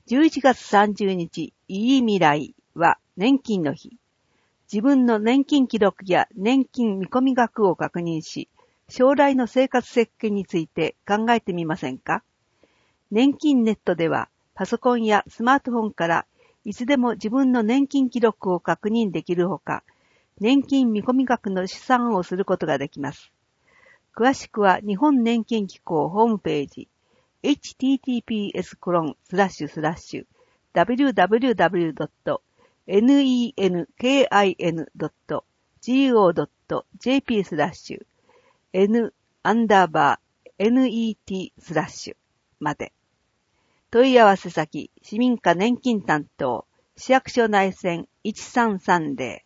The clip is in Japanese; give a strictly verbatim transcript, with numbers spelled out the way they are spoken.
じゅういちがつさんじゅうにち、いい未来は年金の日。自分の年金記録や年金見込み額を確認し、将来の生活設計について考えてみませんか？年金ネットでは、パソコンやスマートフォンからいつでも自分の年金記録を確認できるほか、年金見込み額の試算をすることができます。詳しくは日本年金機構ホームページ、エイチティーティーピーエスコロンスラッシュスラッシュダブリューダブリューダブリュードットネンキンドットゴードットジェーピー スラッシュ n アンダーバー net スラッシュまで。問い合わせ先、市民課年金担当、市役所内線いちさんさんゼロ